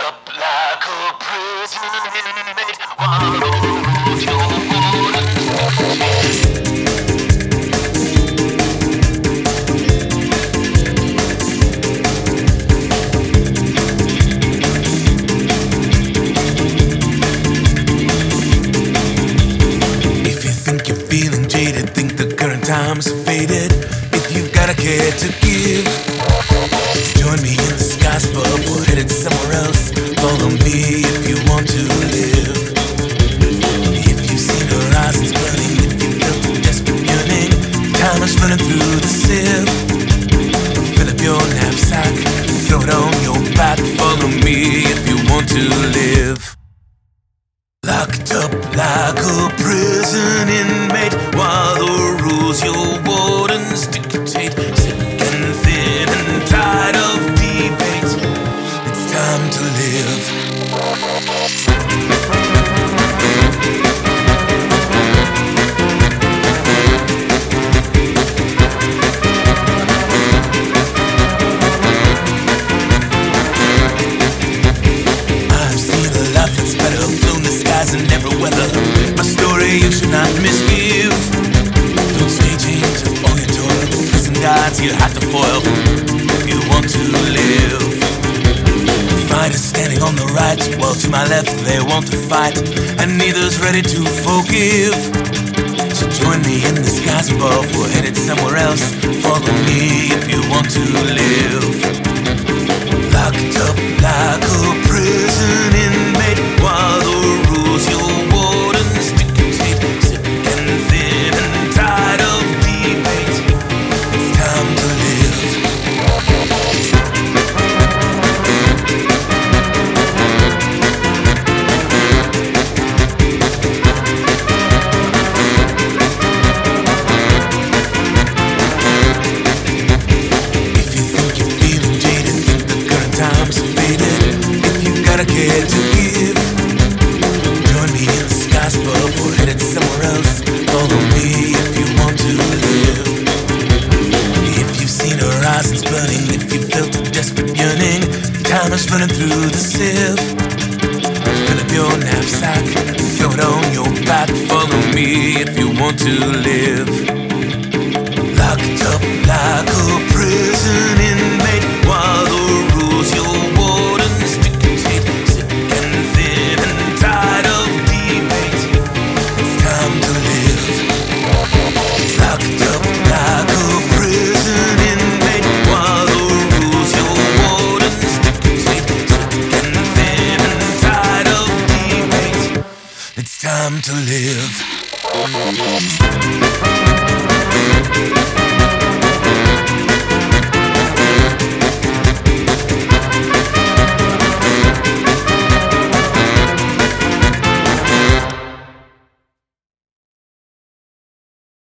up like a prison inmate while the rules your wardens If you think you're feeling jaded, think the current times are faded. If you've got a care to give, join me in the skies above, we're headed somewhere else. Follow me if you want to live. If you've seen horizons burning, if you felt a desperate yearning, time is running through the sieve. Fill up your knapsack, throw it on your back. Follow me if you want to live. Locked up like a prison inmate while the rules your wardens dictate. Sick and thin and tired of debate. It's time to live. I've seen a life that's better, flown the skies in every weather. My story you should not misgive. Don't stay chained to all your toil. Prison guards you have to foil if you want to live. Fighters standing on the right, while to my left they want to fight, and neither's ready to forgive. So join me in the skies above, we're headed somewhere else. Follow me if you want to live. Locked up like a prison inmate while the rules your wardens dictate. Sick and thin and tired of debate. It's time to live. If you think you're feeling jaded, think the current times are faded. If you've got a care to give, join me in the skies above, we're headed somewhere else. Follow me if you want to live. If you've seen horizons burning, if you felt a desperate yearning, time is running through the sieve. Fill up your knapsack, throw it on your back. Follow me if you want to live. Locked up like a prison inmate while the rules your wardens dictate. Sick and thin and tired of debate. It's time to live. Locked up like a prison inmate while the rules your wardens dictate. Sick and thin and tired of debate. It's time to live.